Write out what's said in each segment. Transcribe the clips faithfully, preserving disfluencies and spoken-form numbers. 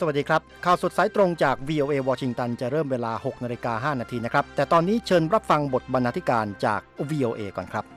วัสดีครับข่าวสดสายตรงจาก วี โอ เอ วอชิงตันจะเริ่มเวลา หกนาฬิกาห้านาทีนะครับแต่ตอนนี้เชิญรับฟังบทบรรณาธิการจาก วี โอ เอ ก่อนครับ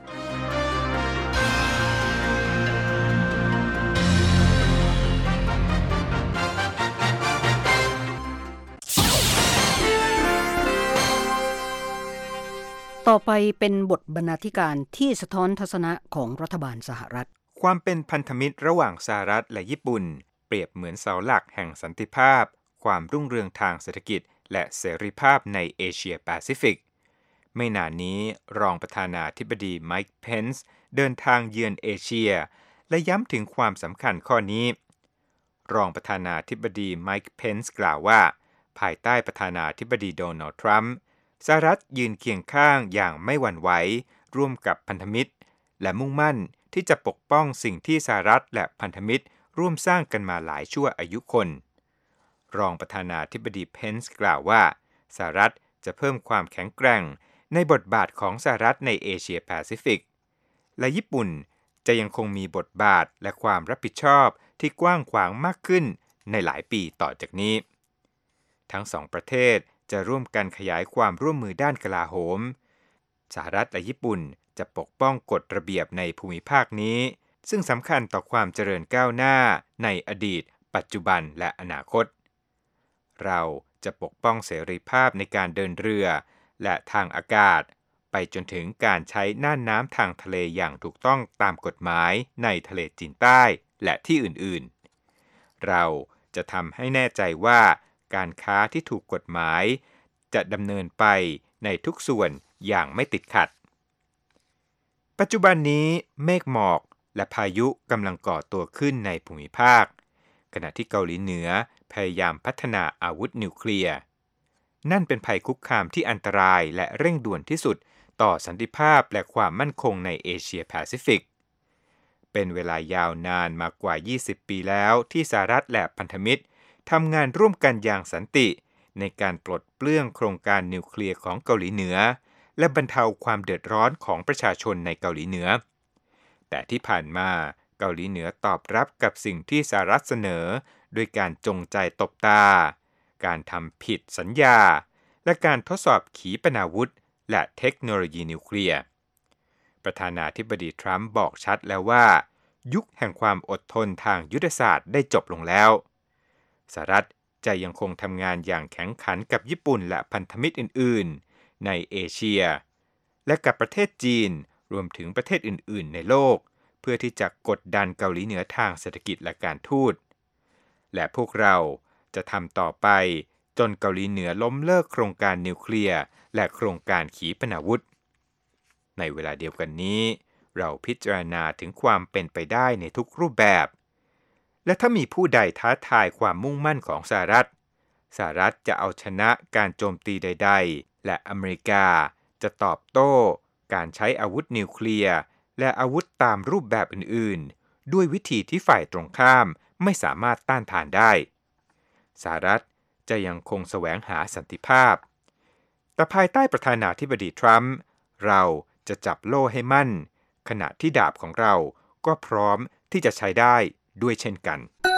ต่อไปเป็นบทบรรณาธิการที่สะท้อนทัศนะของรัฐบาลสหรัฐความเป็นพันธมิตรระหว่างสหรัฐและญี่ปุ่นเปรียบเหมือนเสาหลักแห่งสันติภาพความรุ่งเรืองทางเศรษฐกิจและเสรีภาพในเอเชียแปซิฟิกไม่นานนี้รองประธานาธิบดีไมค์เพนซ์เดินทางเยือนเอเชียและย้ำถึงความสำคัญข้อนี้รองประธานาธิบดีไมค์เพนซ์กล่าวว่าภายใต้ประธานาธิบดีโดนัลด์ทรัมป์สหรัฐยืนเคียงข้างอย่างไม่หวั่นไหวร่วมกับพันธมิตรและมุ่งมั่นที่จะปกป้องสิ่งที่สหรัฐและพันธมิตรร่วมสร้างกันมาหลายชั่วอายุคนรองประธานาธิบดีเพนซ์กล่าวว่าสหรัฐจะเพิ่มความแข็งแกร่งในบทบาทของสหรัฐในเอเชียแปซิฟิกและญี่ปุ่นจะยังคงมีบทบาทและความรับผิดชอบที่กว้างขวางมากขึ้นในหลายปีต่อจากนี้ทั้งสองประเทศจะร่วมกันขยายความร่วมมือด้านกลาโหมสหรัฐและญี่ปุ่นจะปกป้องกฎระเบียบในภูมิภาคนี้ซึ่งสำคัญต่อความเจริญก้าวหน้าในอดีตปัจจุบันและอนาคตเราจะปกป้องเสรีภาพในการเดินเรือและทางอากาศไปจนถึงการใช้น่านน้ำทางทะเลอย่างถูกต้องตามกฎหมายในทะเลจีนใต้และที่อื่นๆเราจะทำให้แน่ใจว่าการค้าที่ถูกกฎหมายจะดำเนินไปในทุกส่วนอย่างไม่ติดขัดปัจจุบันนี้เมฆหมอกและพายุกำลังก่อตัวขึ้นในภูมิภาคขณะที่เกาหลีเหนือพยายามพัฒนาอาวุธนิวเคลียร์นั่นเป็นภัยคุกคามที่อันตรายและเร่งด่วนที่สุดต่อสันติภาพและความมั่นคงในเอเชียแปซิฟิกเป็นเวลายาวนานมากกว่ายี่สิบปีแล้วที่สหรัฐและพันธมิตรทำงานร่วมกันอย่างสันติในการปลดเปลื้องโครงการนิวเคลียร์ของเกาหลีเหนือและบรรเทาความเดือดร้อนของประชาชนในเกาหลีเหนือแต่ที่ผ่านมาเกาหลีเหนือตอบรับกับสิ่งที่สหรัฐเสนอด้วยการจงใจตบตาการทำผิดสัญญาและการทดสอบขีปนาวุธและเทคโนโลยีนิวเคลียร์ประธานาธิบดีทรัมป์บอกชัดแล้วว่ายุคแห่งความอดทนทางยุทธศาสตร์ได้จบลงแล้วสหรัฐจะยังคงทำงานอย่างแข็งขันกับญี่ปุ่นและพันธมิตรอื่นๆในเอเชียและกับประเทศจีนรวมถึงประเทศอื่นๆในโลกเพื่อที่จะกดดันเกาหลีเหนือทางเศรษฐกิจและการทูตและพวกเราจะทำต่อไปจนเกาหลีเหนือล้มเลิกโครงการนิวเคลียร์และโครงการขีปนาวุธในเวลาเดียวกันนี้เราพิจารณาถึงความเป็นไปได้ในทุกรูปแบบและถ้ามีผู้ใดท้าทายความมุ่งมั่นของสหรัฐสหรัฐจะเอาชนะการโจมตีใดๆและอเมริกาจะตอบโต้การใช้อาวุธนิวเคลียร์และอาวุธตามรูปแบบอื่นๆด้วยวิธีที่ฝ่ายตรงข้ามไม่สามารถต้านทานได้สหรัฐจะยังคงแสวงหาสันติภาพแต่ภายใต้ประธานาธิบดีทรัมป์เราจะจับโล่ให้มั่นขณะที่ดาบของเราก็พร้อมที่จะใช้ได้ด้วยเช่นกัน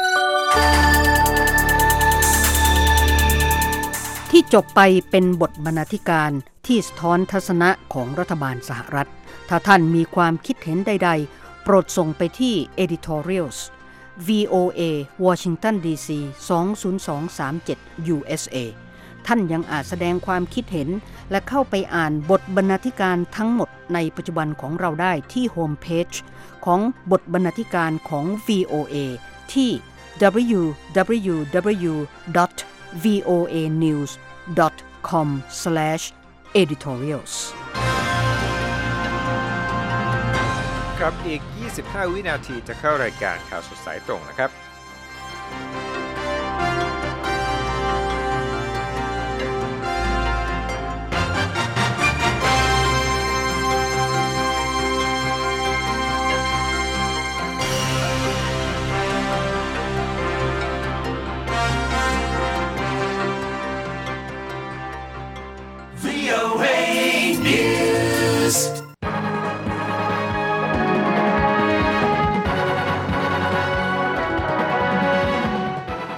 ที่จบไปเป็นบทบรรณาธิการที่สะท้อนทัศนะของรัฐบาลสหรัฐถ้าท่านมีความคิดเห็นใดๆโปรดส่งไปที่ editorials วี โอ เอ Washington ดี ซี สอง ศูนย์ สอง สาม เจ็ด ยู เอส เอ ท่านยังอาจแสดงความคิดเห็นและเข้าไปอ่านบทบรรณาธิการทั้งหมดในปัจจุบันของเราได้ที่โฮมเพจของบทบรรณาธิการของ วี โอ เอ ที่ ดับเบิลยู ดับเบิลยู ดับเบิลยู ดอท วี โอ เอ นิวส์ ดอท คอม สแลช เอดิทอเรียลส์ครับอีกยี่สิบห้าวินาทีจะเข้ารายการข่าวสดสายตรงนะครับ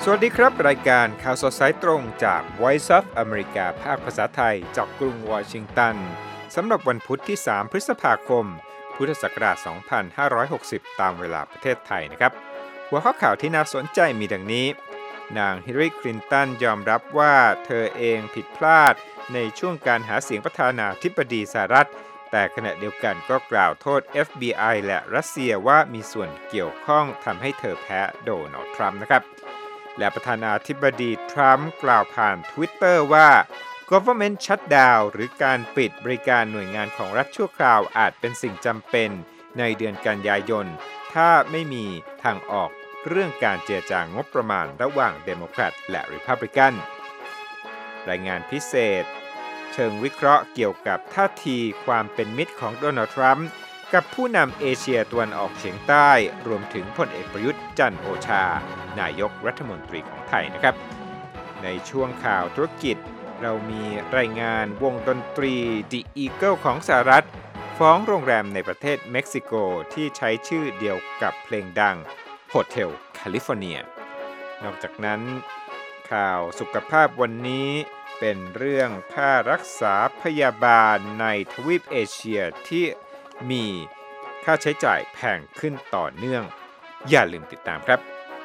สวัสดีครับรายการข่าวสดสายตรงจาก Voice of America ภาคภาษาไทยจากกรุงวอชิงตันสำหรับวันพุธที่สามพฤษภาคมพุทธศักราชสองพันห้าร้อยหกสิบตามเวลาประเทศไทยนะครับหัวข้อข่าวที่น่าสนใจมีดังนี้นางฮิลลารีคลินตันยอมรับว่าเธอเองผิดพลาดในช่วงการหาเสียงประธานาธิบดีสหรัฐแต่ขณะเดียวกันก็กล่าวโทษ เอฟ บี ไอ และรัสเซียว่ามีส่วนเกี่ยวข้องทำให้เธอแพ้โดนัลด์ทรัมป์นะครับและประธานาธิบดีทรัมป์กล่าวผ่าน Twitter ว่า Government Shutdown หรือการปิดบริการหน่วยงานของรัฐชั่วคราวอาจเป็นสิ่งจำเป็นในเดือนกันยายนถ้าไม่มีทางออกเรื่องการเจรจางบประมาณระหว่างเดโมแครตและริพับลิกันรายงานพิเศษเชิงวิเคราะห์เกี่ยวกับท่าทีความเป็นมิตรของโดนัลด์ทรัมป์กับผู้นำเอเชียตะวันออกเฉียงใต้รวมถึงพลเอกประยุทธ์จันทร์โอชานายกรัฐมนตรีของไทยนะครับในช่วงข่าวธุรกิจเรามีรายงานวงดนตรี The Eagle ของสหรัฐฟ้องโรงแรมในประเทศเม็กซิโกที่ใช้ชื่อเดียวกับเพลงดัง Hotel California นอกจากนั้นข่าวสุขภาพวันนี้เป็นเรื่องค่ารักษาพยาบาลในทวีปเอเชียที่มีค่าใช้จ่ายแพงขึ้นต่อเนื่องอย่าลืมติดตามครับ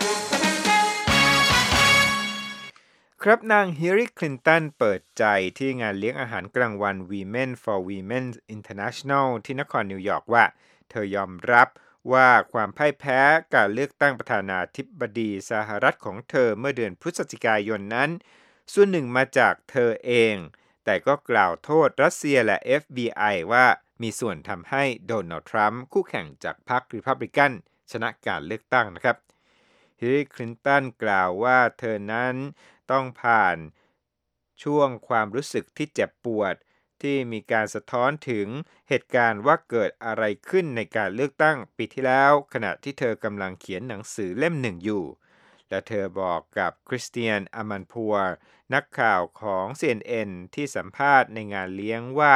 ครับนางฮิลลารีคลินตันเปิดใจที่งานเลี้ยงอาหารกลางวัน Women for Women International ที่นครนิวยอร์กว่าเธอยอมรับว่าความพ่ายแพ้การเลือกตั้งประธานาธิบดีสหรัฐของเธอเมื่อเดือนพฤศจิกายนนั้นส่วนหนึ่งมาจากเธอเองแต่ก็กล่าวโทษรัสเซียและ เอฟ บี ไอ ว่ามีส่วนทำให้โดนัลด์ทรัมป์คู่แข่งจากพรรครีพับลิกันชนะการเลือกตั้งนะครับฮิลลารีคลินตันกล่าวว่าเธอนั้นต้องผ่านช่วงความรู้สึกที่เจ็บปวดที่มีการสะท้อนถึงเหตุการณ์ว่าเกิดอะไรขึ้นในการเลือกตั้งปีที่แล้วขณะที่เธอกำลังเขียนหนังสือเล่มหนึ่งอยู่และเธอบอกกับคริสเตียนอามันพัวนักข่าวของ ซี เอ็น เอ็น ที่สัมภาษณ์ในงานเลี้ยงว่า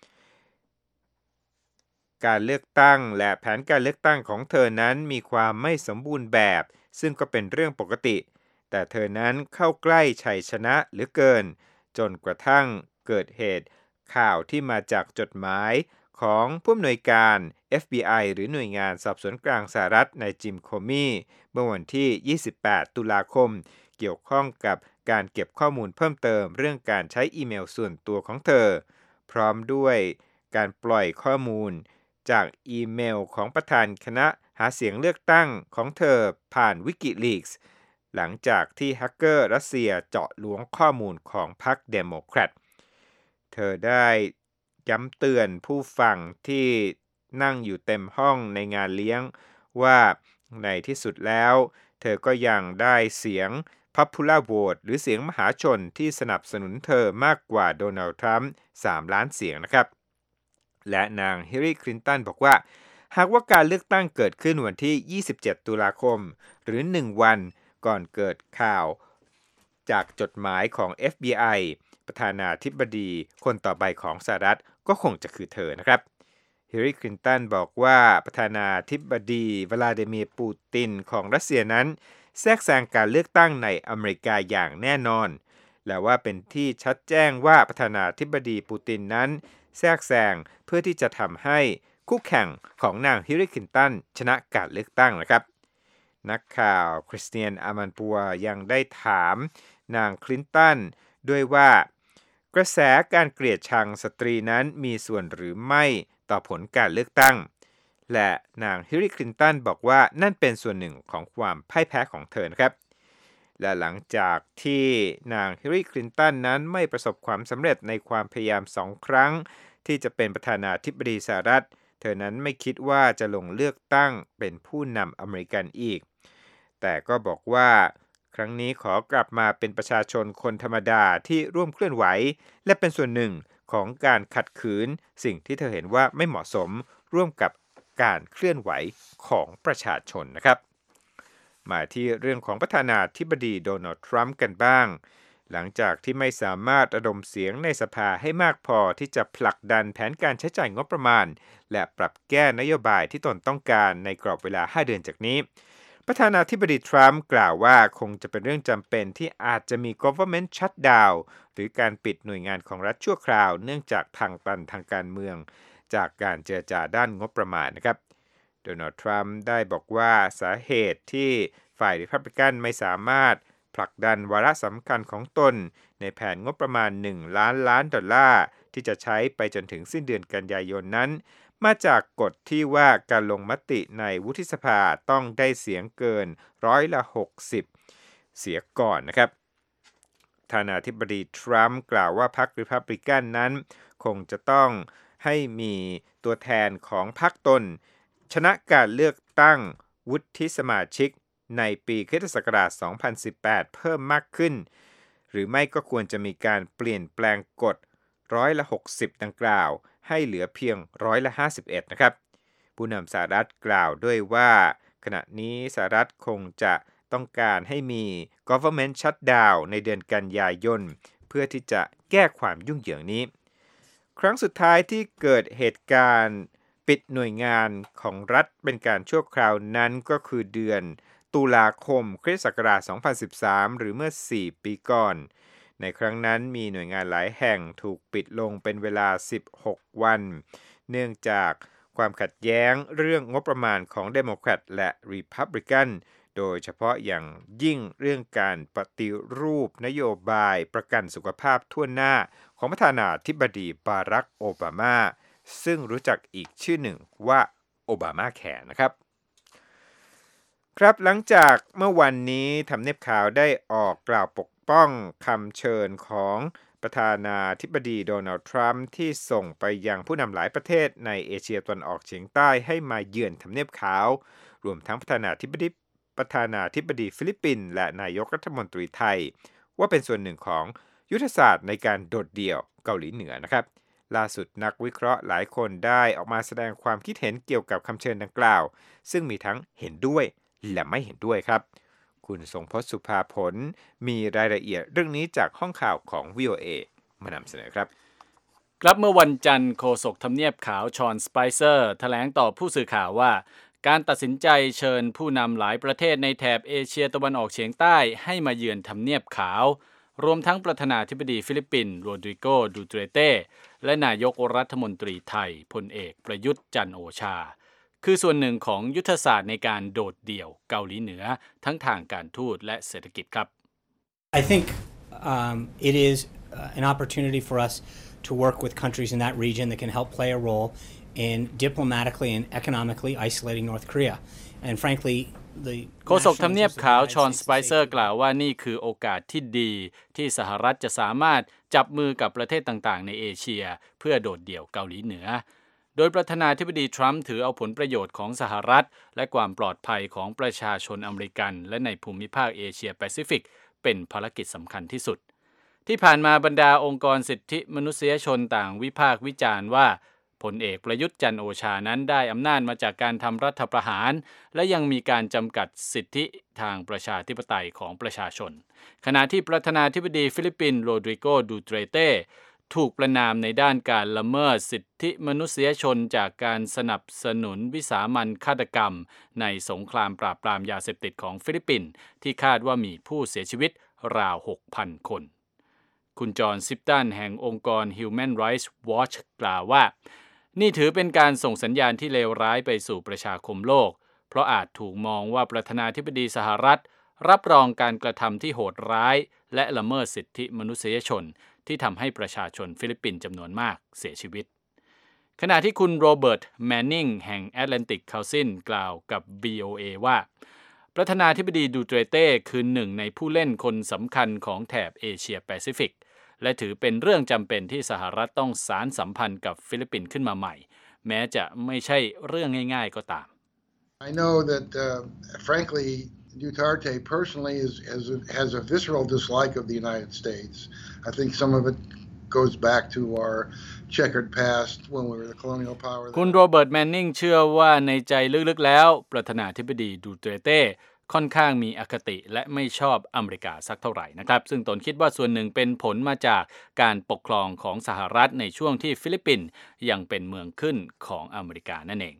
การเลือกตั้งและแผนการเลือกตั้งของเธอนั้นมีความไม่สมบูรณ์แบบซึ่งก็เป็นเรื่องปกติแต่เธอนั้นเข้าใกล้ชัยชนะเหลือเกินจนกระทั่งเกิดเหตุข่าวที่มาจากจดหมายของผู้อำนวยการ เอฟ บี ไอ หรือหน่วยงานสอบสวนกลางสหรัฐนายจิมโคมี่เมื่อวันที่ยี่สิบแปดตุลาคมเกี่ยวข้องกับการเก็บข้อมูลเพิ่มเติมเรื่องการใช้อีเมลส่วนตัวของเธอพร้อมด้วยการปล่อยข้อมูลจากอีเมลของประธานคณะหาเสียงเลือกตั้งของเธอผ่าน WikiLeaks หลังจากที่แฮกเกอร์รัสเซียเจาะล้วงข้อมูลของพรรคเดโมแครตเธอได้ย้ำเตือนผู้ฟังที่นั่งอยู่เต็มห้องในงานเลี้ยงว่าในที่สุดแล้วเธอก็ยังได้เสียง Popular Vote หรือเสียงมหาชนที่สนับสนุนเธอมากกว่าโดนัลด์ทรัมป์สามล้านเสียงนะครับและนางฮิลลารีคลินตันบอกว่าหากว่าการเลือกตั้งเกิดขึ้นวันที่ยี่สิบเจ็ดตุลาคมหรือหนึ่งวันก่อนเกิดข่าวจากจดหมายของ เอฟ บี ไอ ประธานาธิบดีคนต่อไปของสหรัฐก็คงจะคือเธอนะครับฮิลลารีคลินตันบอกว่าประธานาธิบดีวลาดิเมียร์ปูตินของรัสเซียนั้นแทรกแซงการเลือกตั้งในอเมริกาอย่างแน่นอนและว่าเป็นที่ชัดแจ้งว่าประธานาธิบดีปูตินนั้นแทรกแซงเพื่อที่จะทำให้คู่แข่งของนางฮิลลารีคลินตันชนะการเลือกตั้งนะครับนักข่าวคริสเตียนอามันปัวยังได้ถามนางคลินตันด้วยว่ากระแสการเกลียดชังสตรีนั้นมีส่วนหรือไม่ต่อผลการเลือกตั้งและนางฮิลลารีคลินตันบอกว่านั่นเป็นส่วนหนึ่งของความพ่ายแพ้ของเธอนะครับและหลังจากที่นางฮิลลารีคลินตันนั้นไม่ประสบความสำเร็จในความพยายามสองครั้งที่จะเป็นประธานาธิบดีสหรัฐเธอนั้นไม่คิดว่าจะลงเลือกตั้งเป็นผู้นำอเมริกันอีกแต่ก็บอกว่าครั้งนี้ขอกลับมาเป็นประชาชนคนธรรมดาที่ร่วมเคลื่อนไหวและเป็นส่วนหนึ่งของการขัดขืนสิ่งที่เธอเห็นว่าไม่เหมาะสมร่วมกับการเคลื่อนไหวของประชาชนนะครับมาที่เรื่องของประธานาธิบดีโดนัลด์ทรัมป์กันบ้างหลังจากที่ไม่สามารถระดมเสียงในสภาให้มากพอที่จะผลักดันแผนการใช้จ่ายงบประมาณและปรับแก้นโยบายที่ตนต้องการในกรอบเวลาห้าเดือนจากนี้ปประธานาธิบดีทรัมป์กล่าวว่าคงจะเป็นเรื่องจำเป็นที่อาจจะมี government shutdown หรือการปิดหน่วยงานของรัฐชั่วคราวเนื่องจากทางตันทางการเมืองจากการเจรจาด้านงบประมาณนะครับโดนัลด์ทรัมป์ได้บอกว่าสาเหตุที่ฝ่ายริพับลิกันไม่สามารถผลักดันวาระสำคัญของตนในแผนงบประมาณหนึ่งล้านล้านดอลลาร์ที่จะใช้ไปจนถึงสิ้นเดือนกันยายนนั้นมาจากกฎที่ว่าการลงมติในวุฒิสภาต้องได้เสียงเกินร้อยละหกสิบเสียก่อนนะครับประธานาธิบดีทรัมป์กล่าวว่าพรรคริพับลิกันนั้นคงจะต้องให้มีตัวแทนของพรรคตนชนะการเลือกตั้งวุฒิสมาชิกในปีคริสตศักราชสองพันสิบแปดเพิ่มมากขึ้นหรือไม่ก็ควรจะมีการเปลี่ยนแปลงกฎร้อยละหกสิบดังกล่าวให้เหลือเพียงร้อยละห้าสิบเอ็ดนะครับผู้นำสหรัฐกล่าวด้วยว่าขณะนี้สหรัฐคงจะต้องการให้มี government shutdown ในเดือนกันยายนเพื่อที่จะแก้ความยุ่งเหยิงนี้ครั้งสุดท้ายที่เกิดเหตุการณ์ปิดหน่วยงานของรัฐเป็นการชั่วคราวนั้นก็คือเดือนตุลาคมคริสต์ศักราชสองพันสิบสามหรือเมื่อสี่ปีก่อนในครั้งนั้นมีหน่วยงานหลายแห่งถูกปิดลงเป็นเวลาสิบหกวันเนื่องจากความขัดแย้งเรื่องงบประมาณของเดโมแครตและรีพับลิกันโดยเฉพาะอย่างยิ่งเรื่องการปฏิรูปนโยบายประกันสุขภาพทั่วหน้าของประธานาธิบดีบารักโอบามาซึ่งรู้จักอีกชื่อหนึ่งว่าโอบามาแคร์นะครับครับหลังจากเมื่อวันนี้ทำเนียบขาวได้ออกกล่าวปกป้องคำเชิญของประธานาธิบดีโดนัลด์ทรัมป์ที่ส่งไปยังผู้นำหลายประเทศในเอเชียตะวันออกเฉียงใต้ให้มาเยือนทำเนียบขาวรวมทั้งประธานาธิบดีประธานาธิบดีฟิลิปปินส์และนายกรัฐมนตรีไทยว่าเป็นส่วนหนึ่งของยุทธศาสตร์ในการโดดเดี่ยวเกาหลีเหนือนะครับล่าสุดนักวิเคราะห์หลายคนได้ออกมาแสดงความคิดเห็นเกี่ยวกับคำเชิญดังกล่าวซึ่งมีทั้งเห็นด้วยและไม่เห็นด้วยครับคุณทรงพจน์สุภาผลมีรายละเอียดเรื่องนี้จากห้องข่าวของ วี โอ เอ มานำเสนอครับครับเมื่อวันจันทร์โฆษกทำเนียบขาวชอนสไปเซอร์แถลงต่อผู้สื่อข่าวว่าการตัดสินใจเชิญผู้นำหลายประเทศในแถบเอเชียตะวันออกเฉียงใต้ให้มาเยือนทำเนียบขาวรวมทั้งประธานาธิบดีฟิลิปปินส์โรดริโก ดูเตเต้และนายกรัฐมนตรีไทยพลเอกประยุทธ์จันทร์โอชาคือส่วนหนึ่งของยุทธศาสตร์ในการโดดเดี่ยวเกาหลีเหนือทั้งทางการทูตและเศรษฐกิจครับ I think um, it is uh, an opportunity for us to work with countries in that region that can help play a role in diplomatically and economically isolating North Korea. And frankly, the โฆษกทำเนียบขาวชอนสไปเซอร์กล่าวว่านี่คือโอกาสที่ดีที่สหรัฐจะสามารถจับมือกับประเทศต่างๆในเอเชียเพื่อโดดเดี่ยวเกาหลีเหนือโดยประธานาธิบดีทรัมป์ถือเอาผลประโยชน์ของสหรัฐและความปลอดภัยของประชาชนอเมริกันและในภูมิภาคเอเชียแปซิฟิกเป็นภารกิจสำคัญที่สุดที่ผ่านมาบรรดาองค์กรสิทธิมนุษยชนต่างวิพากษ์วิจารณ์ว่าพลเอกประยุทธ์จันทร์โอชานั้นได้อำนาจมาจากการทำรัฐประหารและยังมีการจำกัดสิทธิทางประชาธิปไตยของประชาชนขณะที่ประธานาธิบดีฟิลิปปินส์โรดริโก ดูเตเต้ถูกประณามในด้านการละเมิดสิทธิมนุษยชนจากการสนับสนุนวิสามัญฆาตกรรมในสงครามปราบปรามยาเสพติดของฟิลิปปินส์ที่คาดว่ามีผู้เสียชีวิตราว หกพัน คนคุณจอห์นซิปตันแห่งองค์กร Human Rights Watch กล่าวว่านี่ถือเป็นการส่งสัญญาณที่เลวร้ายไปสู่ประชาคมโลกเพราะอาจถูกมองว่าประธานาธิบดีสหรัฐรับรองการกระทำที่โหดร้ายและละเมิดสิทธิมนุษยชนที่ทำให้ประชาชนฟิลิปปินส์จำนวนมากเสียชีวิตขณะที่คุณโรเบิร์ตแมนนิงแห่ง Atlantic Council กล่าวกับ วี โอ เอ ว่าประธานาธิบดีดูเตเต้คือหนึ่งในผู้เล่นคนสำคัญของแถบเอเชียแปซิฟิกและถือเป็นเรื่องจำเป็นที่สหรัฐต้องสานสัมพันธ์กับฟิลิปปินส์ขึ้นมาใหม่แม้จะไม่ใช่เรื่องง่ายๆก็ตาม I know that uh, frankly Duterte personally is, is a, has a visceral dislike of the United States. I think some of it goes back to our checkered past when we were the colonial power. คุณโรเบิร์ตแมนนิงเชื่อว่าในใจลึกๆแล้วประธานาธิบดีดูเตเต้ค่อนข้างมีอคติและไม่ชอบอเมริกาสักเท่าไหร่นะครับซึ่งตนคิดว่าส่วนหนึ่งเป็นผลมาจากการปกครองของสหรัฐในช่วงที่ฟิลิปปินส์ยังเป็นเมืองขึ้นของอเมริกานั่นเอง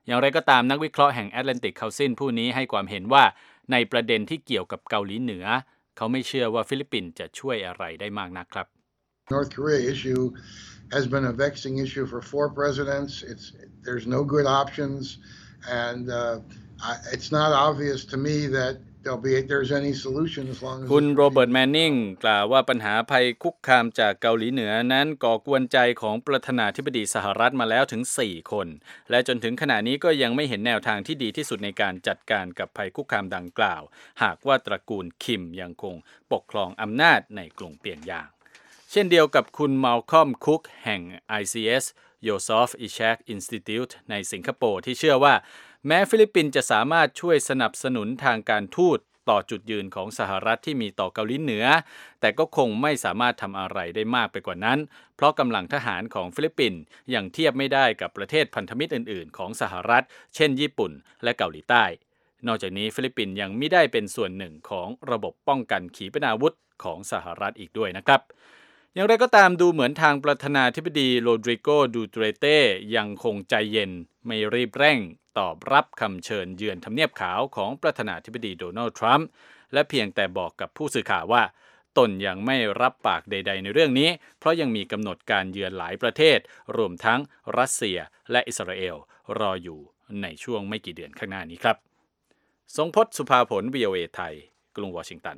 อย่างไรก็ตามนักวิเคราะห์แห่ง Atlantic Council ผู้นี้ให้ความเห็นว่าในประเด็นที่เกี่ยวกับเกาหลีเหนือเขาไม่เชื่อว่าฟิลิปปินส์จะช่วยอะไรได้มากนักครับ North Korea issue has been a vexing issue for four presidents. It's there's no good options, and uh, I, it's not obvious to me that there'll be there's any solution as long as คุณโรเบิร์ตแมนนิงกล่าวว่าปัญหาภัยคุกคามจากเกาหลีเหนือนั้นก่อกวนใจของประธานาธิบดีสหรัฐมาแล้วถึงสี่คนและจนถึงขณะนี้ก็ยังไม่เห็นแนวทางที่ดีที่สุดในการจัดการกับภัยคุกคามดังกล่าวหากว่าตระกูลคิมยังคงปกครองอำนาจในกรุงเปียงยางเช่นเดียวกับคุณมัลคอมคุกแห่ง ไอ ซี เอส Joseph Ishak Institute ในสิงคโปร์ที่เชื่อว่าแม้ฟิลิปปินส์จะสามารถช่วยสนับสนุนทางการทูตต่อจุดยืนของสหรัฐที่มีต่อเกาหลีเหนือแต่ก็คงไม่สามารถทำอะไรได้มากไปกว่านั้นเพราะกำลังทหารของฟิลิปปินส์ยังเทียบไม่ได้กับประเทศพันธมิตรอื่นๆของสหรัฐเช่นญี่ปุ่นและเกาหลีใต้นอกจากนี้ฟิลิปปินส์ยังไม่ได้เป็นส่วนหนึ่งของระบบป้องกันขีปนาวุธของสหรัฐอีกด้วยนะครับอย่างไรก็ตามดูเหมือนทางประธานาธิบดีโรดริโก ดูเตเต้ยังคงใจเย็นไม่รีบเร่งตอบรับคำเชิญเยือนทำเนียบขาวของประธานาธิบดีโดนัลด์ทรัมป์และเพียงแต่บอกกับผู้สื่อข่าวว่าตนยังไม่รับปากใดๆในเรื่องนี้เพราะยังมีกำหนดการเยือนหลายประเทศรวมทั้งรัสเซียและอิสราเอลรออยู่ในช่วงไม่กี่เดือนข้างหน้านี้ครับทรงพจน์ สุภาผล วี โอ เอ ไทยกรุงวอชิงตัน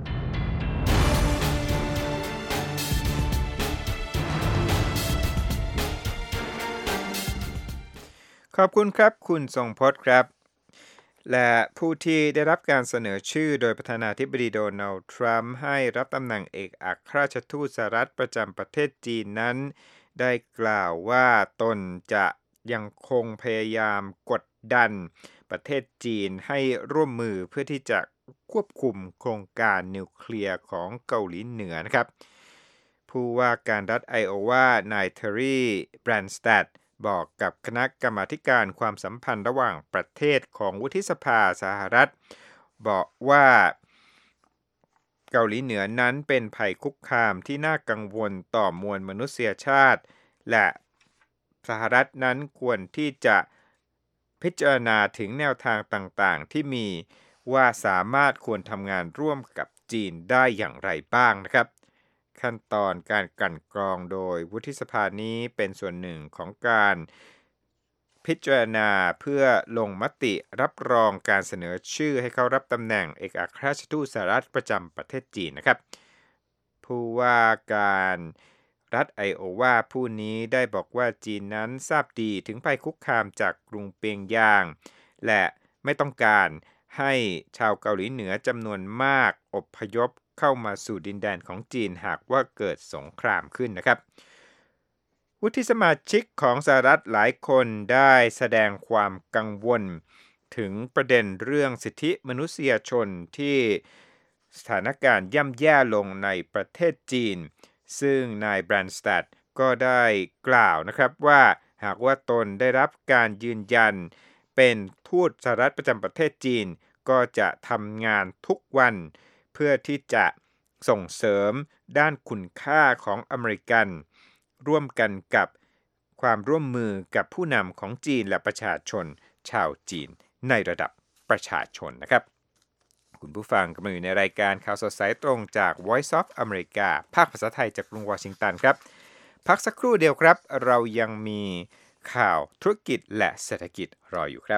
ขอบคุณครับคุณทรงพจน์ครับและผู้ที่ได้รับการเสนอชื่อโดยประธานาธิบดีโดนัลด์ทรัมป์ให้รับตำแหน่งเอกอัครราชทูตสหรัฐประจำประเทศจีนนั้นได้กล่าวว่าตนจะยังคงพยายามกดดันประเทศจีนให้ร่วมมือเพื่อที่จะควบคุมโครงการนิวเคลียร์ของเกาหลีเหนือนะครับผู้ว่าการรัฐไอโอวานายเทอร์รี่ แบรนสแตดบอกกับคณะกรรมาธิการความสัมพันธ์ระหว่างประเทศของวุฒิสภาสหรัฐบอกว่าเกาหลีเหนือนั้นเป็นภัยคุกคามที่น่ากังวลต่อมวลมนุษยชาติและสหรัฐนั้นควรที่จะพิจารณาถึงแนวทางต่างๆที่มีว่าสามารถควรทำงานร่วมกับจีนได้อย่างไรบ้างนะครับขั้นตอนการกลั่นกรองโดยวุฒิสภานี้เป็นส่วนหนึ่งของการพิจารณาเพื่อลงมติรับรองการเสนอชื่อให้เข้ารับตำแหน่งเอกอัครราชทูตสหรัฐประจำประเทศจีนนะครับผู้ว่าการรัฐไอโอวาผู้นี้ได้บอกว่าจีนนั้นทราบดีถึงภัยคุกคามจากกรุงเปียงยางและไม่ต้องการให้ชาวเกาหลีเหนือจำนวนมากอพยพเข้ามาสู่ดินแดนของจีนหากว่าเกิดสงครามขึ้นนะครับวุฒิสมาชิกของสหรัฐหลายคนได้แสดงความกังวลถึงประเด็นเรื่องสิทธิมนุษยชนที่สถานการณ์ย่ำแย่ลงในประเทศจีนซึ่งนายแบรนสแตดก็ได้กล่าวนะครับว่าหากว่าตนได้รับการยืนยันเป็นทูตสหรัฐประจำประเทศจีนก็จะทำงานทุกวันเพื่อที่จะส่งเสริมด้านคุณค่าของอเมริกันร่วมกันกับความร่วมมือกับผู้นำของจีนและประชาชนชาวจีนในระดับประชาชนนะครับคุณผู้ฟังกำลังอยู่ในรายการข่าวสดสายตรงจาก Voice of America ภาคภาษาไทยจากกรุงวอชิงตันครับพักสักครู่เดียวครับเรายังมีข่าวธุรกิจและเศรษฐกิจรออยู่ครับ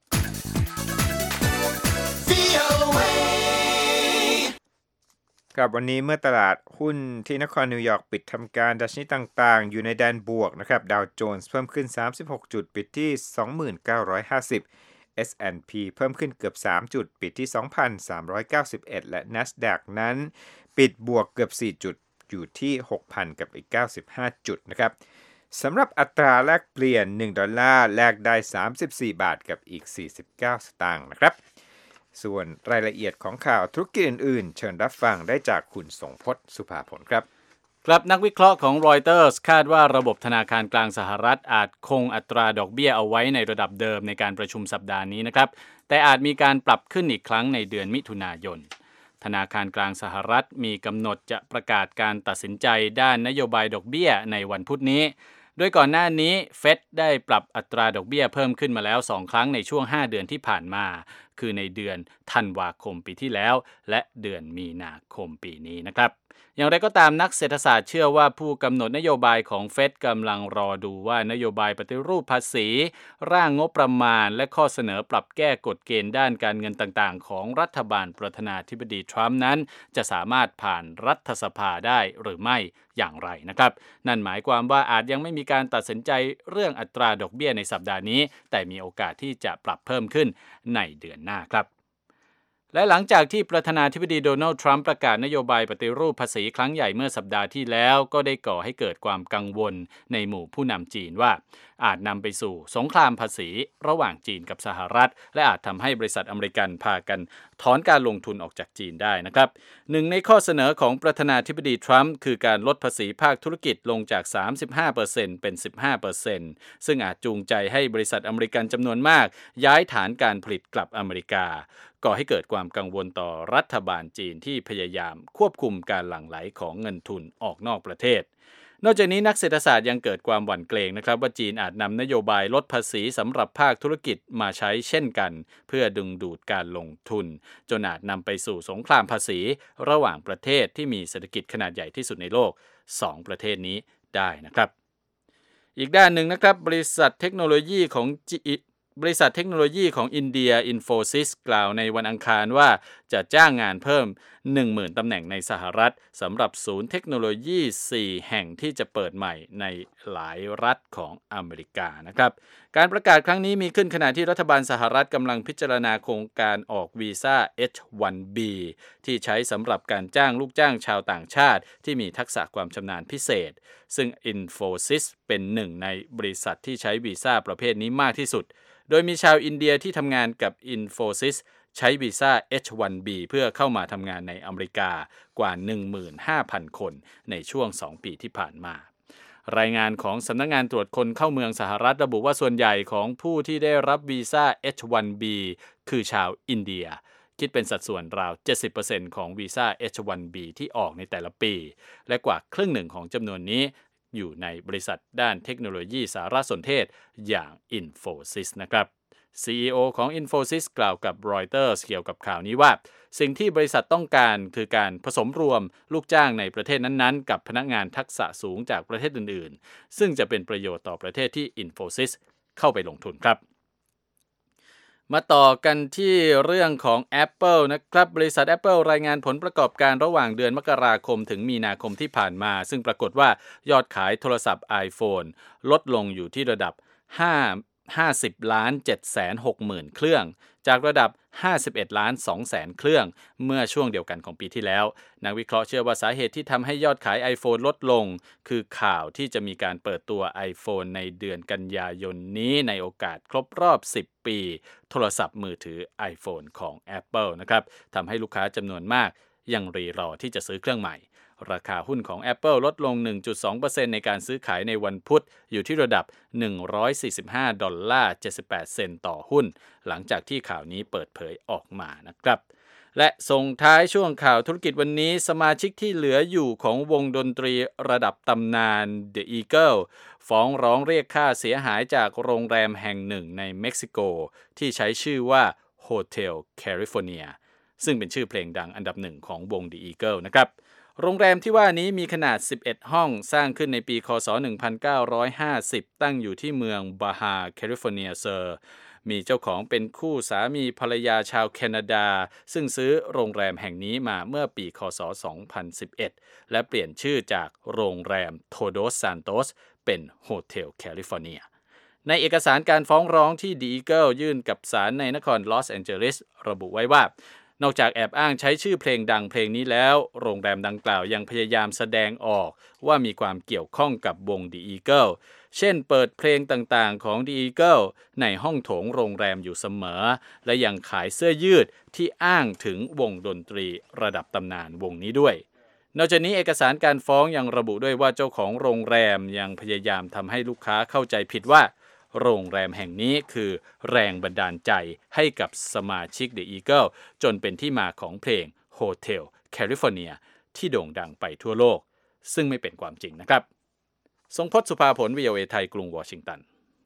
ครับวันนี้เมื่อตลาดหุ้นที่นครนิวยอร์กปิดทำการดัชนีต่างๆอยู่ในแดนบวกนะครับดาวโจนส์เพิ่มขึ้นสามสิบหกจุดปิดที่ สองพันเก้าร้อยห้าสิบ เอส แอนด์ พี เพิ่มขึ้นเกือบสามจุดปิดที่ สองพันสามร้อยเก้าสิบเอ็ด และ NASDAQ นั้นปิดบวกเกือบสี่จุดอยู่ที่ หกพัน กับอีกเก้าสิบห้าจุดนะครับสำหรับอัตราแลกเปลี่ยนหนึ่งดอลลาร์แลกได้สามสิบสี่บาทกับอีกสี่สิบเก้าสตางค์นะครับส่วนรายละเอียดของข่าวธุรกิจอื่นๆเชิญรับฟังได้จากคุณสงพจน์ สุภาผลครับครับนักวิเคราะห์ของ Reuters คาดว่าระบบธนาคารกลางสหรัฐอาจคงอัตราดอกเบี้ยเอาไว้ในระดับเดิมในการประชุมสัปดาห์นี้นะครับแต่อาจมีการปรับขึ้นอีกครั้งในเดือนมิถุนายนธนาคารกลางสหรัฐมีกำหนดจะประกาศการตัดสินใจด้านนโยบายดอกเบี้ยในวันพุธนี้โดยก่อนหน้านี้เฟดได้ปรับอัตราดอกเบี้ยเพิ่มขึ้นมาแล้วสองครั้งในช่วงห้าเดือนที่ผ่านมาคือในเดือนธันวาคมปีที่แล้วและเดือนมีนาคมปีนี้นะครับอย่างไรก็ตามนักเศรษฐศาสตร์เชื่อว่าผู้กำหนดนโยบายของเฟดกำลังรอดูว่านโยบายปฏิรูปภาษีร่างงบประมาณและข้อเสนอปรับแก้กฎเกณฑ์ด้านการเงินต่างๆของรัฐบาลประธานาธิบดีทรัมป์นั้นจะสามารถผ่านรัฐสภาได้หรือไม่อย่างไรนะครับนั่นหมายความว่าอาจยังไม่มีการตัดสินใจเรื่องอัตราดอกเบี้ยในสัปดาห์นี้แต่มีโอกาสที่จะปรับเพิ่มขึ้นในเดือนหน้าครับและหลังจากที่ประธานาธิบดีโดนัลด์ทรัมป์ประกาศนโยบายปฏิรูปภาษีครั้งใหญ่เมื่อสัปดาห์ที่แล้วก็ได้ก่อให้เกิดความกังวลในหมู่ผู้นำจีนว่าอาจนำไปสู่สงครามภาษีระหว่างจีนกับสหรัฐและอาจทำให้บริษัทอเมริกันพากันถอนการลงทุนออกจากจีนได้นะครับหนึ่งในข้อเสนอของประธานาธิบดีทรัมป์คือการลดภาษีภาคธุรกิจลงจาก สามสิบห้าเปอร์เซ็นต์ เป็น สิบห้าเปอร์เซ็นต์ ซึ่งอาจจูงใจให้บริษัทอเมริกันจำนวนมากย้ายฐานการผลิตกลับอเมริกาก่อให้เกิดความกังวลต่อรัฐบาลจีนที่พยายามควบคุมการหลั่งไหลของเงินทุนออกนอกประเทศนอกจากนี้นักเศรษฐศาสตร์ยังเกิดความหวั่นเกรงนะครับว่าจีนอาจนำนโยบายลดภาษีสำหรับภาคธุรกิจมาใช้เช่นกันเพื่อดึงดูดการลงทุนจนอาจนำไปสู่สงครามภาษีระหว่างประเทศที่มีเศรษฐกิจขนาดใหญ่ที่สุดในโลกสองประเทศนี้ได้นะครับอีกด้านหนึ่งนะครับบริษัทเทคโนโลยีของบริษัทเทคโนโลยีของอินเดีย Infosys กล่าวในวันอังคารว่าจะจ้างงานเพิ่ม หนึ่งหมื่น ตำแหน่งในสหรัฐสำหรับศูนย์เทคโนโลยีสี่แห่งที่จะเปิดใหม่ในหลายรัฐของอเมริกานะครับการประกาศครั้งนี้มีขึ้นขณะที่รัฐบาลสหรัฐกำลังพิจารณาโครงการออกวีซ่า เอช วัน บี ที่ใช้สำหรับการจ้างลูกจ้างชาวต่างชาติที่มีทักษะความชำนาญพิเศษซึ่ง Infosys เป็นหนึ่งในบริษัทที่ใช้วีซ่าประเภทนี้มากที่สุดโดยมีชาวอินเดียที่ทำงานกับ Infosys ใช้วีซ่า เอช วัน บี เพื่อเข้ามาทำงานในอเมริกากว่า หนึ่งหมื่นห้าพัน คนในช่วงสองปีที่ผ่านมารายงานของสำนักงานตรวจคนเข้าเมืองสหรัฐระบุว่าส่วนใหญ่ของผู้ที่ได้รับวีซ่า เอช วัน บี คือชาวอินเดียคิดเป็นสัดส่วนราว เจ็ดสิบเปอร์เซ็นต์ ของวีซ่า เอช วัน บี ที่ออกในแต่ละปีและกว่าครึ่งหนึ่งของจำนวนนี้อยู่ในบริษัทด้านเทคโนโลยีสารสนเทศอย่าง Infosys นะครับ ซี อี โอ ของ Infosys กล่าวกับ Reuters เกี่ยวกับข่าวนี้ว่าสิ่งที่บริษัทต้องการคือการผสมรวมลูกจ้างในประเทศนั้นๆกับพนักงานทักษะสูงจากประเทศอื่นๆซึ่งจะเป็นประโยชน์ต่อประเทศที่ Infosys เข้าไปลงทุนครับมาต่อกันที่เรื่องของ Apple นะครับบริษัท Apple รายงานผลประกอบการระหว่างเดือนมกราคมถึงมีนาคมที่ผ่านมาซึ่งปรากฏว่ายอดขายโทรศัพท์ iPhone ลดลงอยู่ที่ระดับห้าสิบล้านเจ็ดแสนหกหมื่นเครื่องจากระดับห้าสิบเอ็ดล้านสองแสนเครื่องเมื่อช่วงเดียวกันของปีที่แล้วนักวิเคราะห์เชื่อว่าสาเหตุที่ทำให้ยอดขาย iPhone ลดลงคือข่าวที่จะมีการเปิดตัว iPhone ในเดือนกันยายนนี้ในโอกาสครบรอบสิบปีโทรศัพท์มือถือ iPhone ของ Apple นะครับทำให้ลูกค้าจำนวนมากยังรีรอที่จะซื้อเครื่องใหม่ราคาหุ้นของ Apple ลดลง หนึ่งจุดสองเปอร์เซ็นต์ ในการซื้อขายในวันพุธอยู่ที่ระดับหนึ่งร้อยสี่สิบห้าดอลลาร์เจ็ดสิบแปดเซนต์ต่อหุ้นหลังจากที่ข่าวนี้เปิดเผยออกมานะครับและส่งท้ายช่วงข่าวธุรกิจวันนี้สมาชิกที่เหลืออยู่ของวงดนตรีระดับตำนาน The Eagle ฟ้องร้องเรียกค่าเสียหายจากโรงแรมแห่งหนึ่งในเม็กซิโกที่ใช้ชื่อว่า Hotel California ซึ่งเป็นชื่อเพลงดังอันดับหนึ่งของวง The Eagle นะครับโรงแรมที่ว่านี้มีขนาดสิบเอ็ดห้องสร้างขึ้นในปีคศหนึ่งพันเก้าร้อยห้าสิบตั้งอยู่ที่เมืองบาฮาแคลิฟอร์เนียเซอร์มีเจ้าของเป็นคู่สามีภรรยาชาวแคนาดาซึ่งซื้อโรงแรมแห่งนี้มาเมื่อปีคศสองพันสิบเอ็ดและเปลี่ยนชื่อจากโรงแรมโทโดสซานโตสเป็นโฮเทลแคลิฟอร์เนียในเอกสารการฟ้องร้องที่ The Eagle ยื่นกับศาลในนครลอสแอนเจลิสระบุไว้ว่านอกจากแอบอ้างใช้ชื่อเพลงดังเพลงนี้แล้วโรงแรมดังกล่าวยังพยายามแสดงออกว่ามีความเกี่ยวข้องกับวง The Eagle เช่นเปิดเพลงต่างๆของ The Eagle ในห้องโถงโรงแรมอยู่เสมอและยังขายเสื้อยืดที่อ้างถึงวงดนตรีระดับตำนานวงนี้ด้วยนอกจากนี้เอกสารการฟ้องยังระบุด้วยว่าเจ้าของโรงแรมยังพยายามทำให้ลูกค้าเข้าใจผิดว่าโรงแรมแห่งนี้คือแรงบันดาลใจให้กับสมาชิก The Eagle จนเป็นที่มาของเพลง Hotel California ที่โด่งดังไปทั่วโลกซึ่งไม่เป็นความจริงนะครับทรงพจน์สุภาผล วี โอ เอ ไทยกรุงวอชิงตัน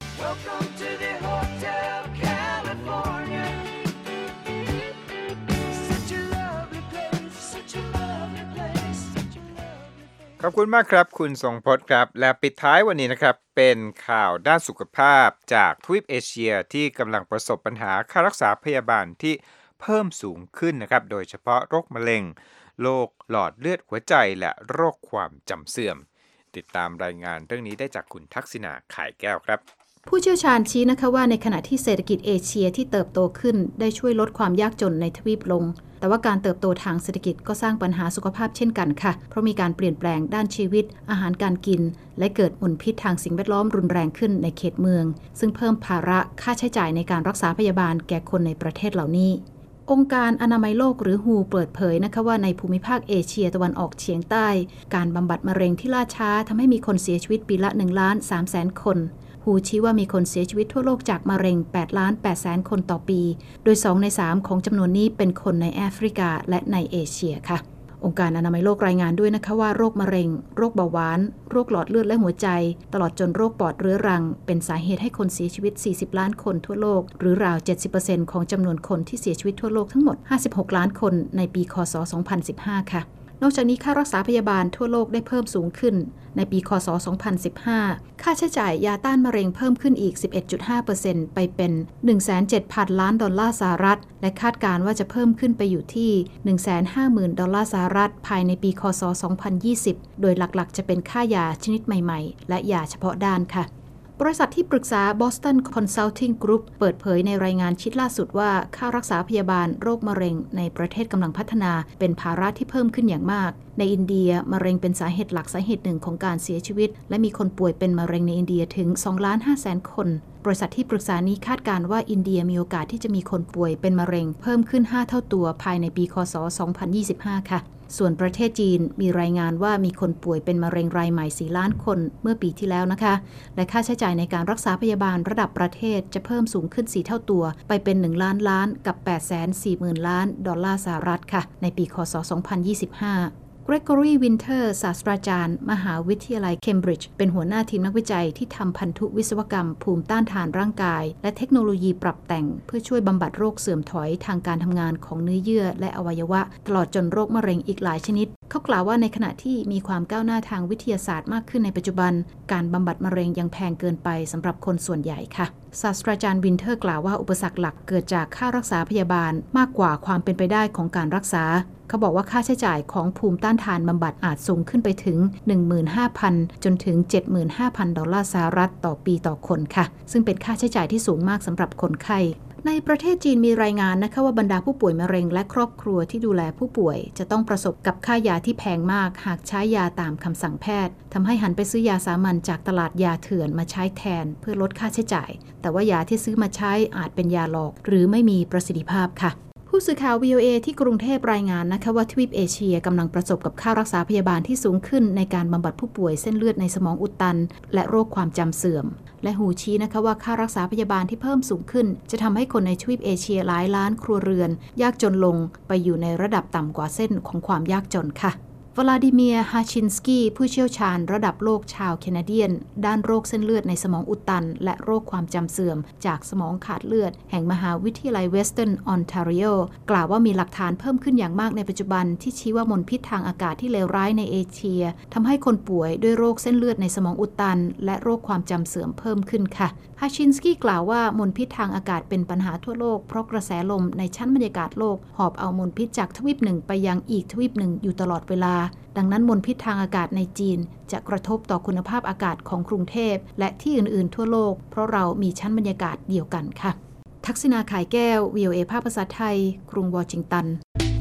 ขอบคุณมากครับคุณทรงพจน์ครับและปิดท้ายวันนี้นะครับเป็นข่าวด้านสุขภาพจากทวีปเอเชียที่กำลังประสบปัญหาค่ารักษาพยาบาลที่เพิ่มสูงขึ้นนะครับโดยเฉพาะโรคมะเร็งโรคหลอดเลือดหัวใจและโรคความจำเสื่อมติดตามรายงานเรื่องนี้ได้จากคุณทักษิณาข่ายแก้วครับผู้เชี่ยวชาญชี้นะคะว่าในขณะที่เศรษฐกิจเอเชียที่เติบโตขึ้นได้ช่วยลดความยากจนในทวีปลงแต่ว่าการเติบโตทางเศรษฐกิจก็สร้างปัญหาสุขภาพเช่นกันค่ะเพราะมีการเปลี่ยนแปลงด้านชีวิตอาหารการกินและเกิดมลพิษทางสิ่งแวดล้อมรุนแรงขึ้นในเขตเมืองซึ่งเพิ่มภาระค่าใช้จ่ายในการรักษาพยาบาลแก่คนในประเทศเหล่านี้องค์การอนามัยโลกหรือ ดับเบิลยู เปิดเผยนะคะว่าในภูมิภาคเอเชียตะวันออกเฉียงใต้การบำบัดมะเร็งที่ล่าช้าทำให้มีคนเสียชีวิตปีละ หนึ่งล้านสามแสน คนฮูชี้ว่ามีคนเสียชีวิตทั่วโลกจากมะเร็ง แปดล้านแปดแสน คนต่อปีโดยสองในสามของจำนวนนี้เป็นคนในแอฟริกาและในเอเชียค่ะองค์การอนามัยโลกรายงานด้วยนะคะว่าโรคมะเร็งโรคเบาหวานโรคหลอดเลือดและหัวใจตลอดจนโรคปอดเรื้อรังเป็นสาเหตุให้คนเสียชีวิตสี่สิบล้านคนทั่วโลกหรือราว เจ็ดสิบเปอร์เซ็นต์ ของจำนวนคนที่เสียชีวิตทั่วโลกทั้งหมดห้าสิบหกล้านคนในปีค.ศ. สองพันสิบห้าค่ะนอกจากนี้ค่ารักษาพยาบาลทั่วโลกได้เพิ่มสูงขึ้นในปีค.ศ. สองพันสิบห้าค่าใช้จ่ายยาต้านมะเร็งเพิ่มขึ้นอีก สิบเอ็ดจุดห้าเปอร์เซ็นต์ ไปเป็น หนึ่งแสนเจ็ดพัน ล้านดอลลาร์สหรัฐและคาดการณ์ว่าจะเพิ่มขึ้นไปอยู่ที่ หนึ่งแสนห้าหมื่น ดอลลาร์สหรัฐภายในปีค.ศ. สองพันยี่สิบโดยหลักๆจะเป็นค่ายาชนิดใหม่ๆและยาเฉพาะด้านค่ะบริษัทที่ปรึกษา Boston Consulting Group เปิดเผยในรายงานชิ้นล่าสุดว่าค่ารักษาพยาบาลโรคมะเร็งในประเทศกำลังพัฒนาเป็นภาระที่เพิ่มขึ้นอย่างมากในอินเดียมะเร็งเป็นสาเหตุหลักสาเหตุหนึ่งของการเสียชีวิตและมีคนป่วยเป็นมะเร็งในอินเดียถึง สองล้านห้าแสน คนบริษัทที่ปรึกษานี้คาดการณ์ว่าอินเดียมีโอกาสที่จะมีคนป่วยเป็นมะเร็งเพิ่มขึ้นห้าเท่าตัวภายในปีค.ศ. สองพันยี่สิบห้าค่ะส่วนประเทศจีนมีรายงานว่ามีคนป่วยเป็นมะเร็งรายใหม่สี่ล้านคนเมื่อปีที่แล้วนะคะและค่าใช้จ่ายในการรักษาพยาบาลระดับประเทศจะเพิ่มสูงขึ้นสี่เท่าตัวไปเป็นหนึ่งล้านล้านกับ แปดแสนสี่หมื่น ล้านดอลลาร์สหรัฐค่ะในปีค.ศ. สองพันยี่สิบห้าเกรกอรีวินเทอร์ศาสตราจารย์มหาวิทยาลัยเคมบริดจ์เป็นหัวหน้าทีมนักวิจัยที่ทำพันธุวิศวกรรมภูมิต้านทานร่างกายและเทคโนโลยีปรับแต่งเพื่อช่วยบำบัดโรคเสื่อมถอยทางการทำงานของเนื้อเยื่อและอวัยวะตลอดจนโรคมะเร็งอีกหลายชนิดเขากล่าวว่าในขณะที่มีความก้าวหน้าทางวิทยาศาสตร์มากขึ้นในปัจจุบันการบำบัดมะเร็งยังแพงเกินไปสำหรับคนส่วนใหญ่ค่ะศาสตราจารย์วินเทอร์กล่าวว่าอุปสรรคหลักเกิดจากค่ารักษาพยาบาลมากกว่าความเป็นไปได้ของการรักษาเขาบอกว่าค่าใช้จ่ายของภูมิต้านทานบำบัดอาจสูงขึ้นไปถึง หนึ่งหมื่นห้าพัน จนถึง เจ็ดหมื่นห้าพัน ดอลลาร์สหรัฐต่อปีต่อคนค่ะซึ่งเป็นค่าใช้จ่ายที่สูงมากสำหรับคนไข้ในประเทศจีนมีรายงานนะคะว่าบรรดาผู้ป่วยมะเร็งและครอบครัวที่ดูแลผู้ป่วยจะต้องประสบกับค่ายาที่แพงมากหากใช้ยาตามคำสั่งแพทย์ทำให้หันไปซื้อยาสามัญจากตลาดยาเถื่อนมาใช้แทนเพื่อลดค่าใช้จ่ายแต่ว่ายาที่ซื้อมาใช้อาจเป็นยาหลอกหรือไม่มีประสิทธิภาพค่ะผู้สื่อข่าว วี โอ เอ ที่กรุงเทพรายงานนะคะว่าทวีปเอเชียกำลังประสบกับค่ารักษาพยาบาลที่สูงขึ้นในการบำบัดผู้ป่วยเส้นเลือดในสมองอุดตันและโรคความจำเสื่อมและฮูชี้นะคะว่าค่ารักษาพยาบาลที่เพิ่มสูงขึ้นจะทำให้คนในทวีปเอเชียหลายล้านครัวเรือนยากจนลงไปอยู่ในระดับต่ำกว่าเส้นของความยากจนค่ะวลาดิเมียร์ฮาชินสกี้ผู้เชี่ยวชาญระดับโลกชาวแคนาเดียนด้านโรคเส้นเลือดในสมองอุดตันและโรคความจำเสื่อมจากสมองขาดเลือดแห่งมหาวิทยาลัยเวสเทิร์นออนทาริโอกล่าวว่ามีหลักฐานเพิ่มขึ้นอย่างมากในปัจจุบันที่ชี้ว่ามลพิษทางอากาศที่เลวร้ายในเอเชียทำให้คนป่วยด้วยโรคเส้นเลือดในสมองอุดตันและโรคความจำเสื่อมเพิ่มขึ้นค่ะฮาชินสกี้กล่าวว่ามลพิษทางอากาศเป็นปัญหาทั่วโลกเพราะกระแสลมในชั้นบรรยากาศโลกหอบเอามลพิษจากทวีปหนึ่งไปยังอีกทวีปหนึ่งอยู่ตลอดเวลาดังนั้นมลพิษทางอากาศในจีนจะกระทบต่อคุณภาพอากาศของกรุงเทพและที่อื่นๆทั่วโลกเพราะเรามีชั้นบรรยากาศเดียวกันค่ะทักษิณาข่ายแก้ว วี โอ เอ ภาคภาษาไทยกรุงวอชิงตัน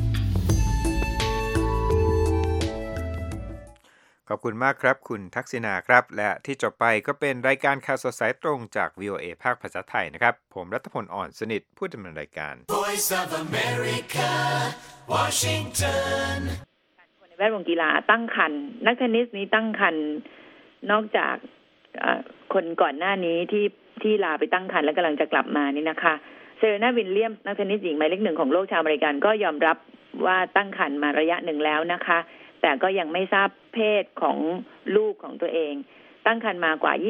ขอบคุณมากครับคุณทักษิณาครับและที่จบไปก็เป็นรายการข่าวสดสายตรงจาก วี โอ เอ ภาคภาษาไทยนะครับผมรัฐพลอ่อนสนิทผู้ดำเนินรายการ Voice of America Washingtonในแวดวงกีฬาตั้งครรภ์นักเทนนิสนี้ตั้งครรภ์นอกจากคนก่อนหน้านี้ที่ที่ลาไปตั้งครรภ์แล้วกำลังจะกลับมานี่นะคะเซเรนาวิลเลียมส์นักเทนนิสหญิงหมายเลขหนึ่งของโลกชาวอเมริกันก็ยอมรับว่าตั้งครรภ์มาระยะหนึ่งแล้วนะคะแต่ก็ยังไม่ทราบเพศของลูกของตัวเองตั้งครรภ์มากว่า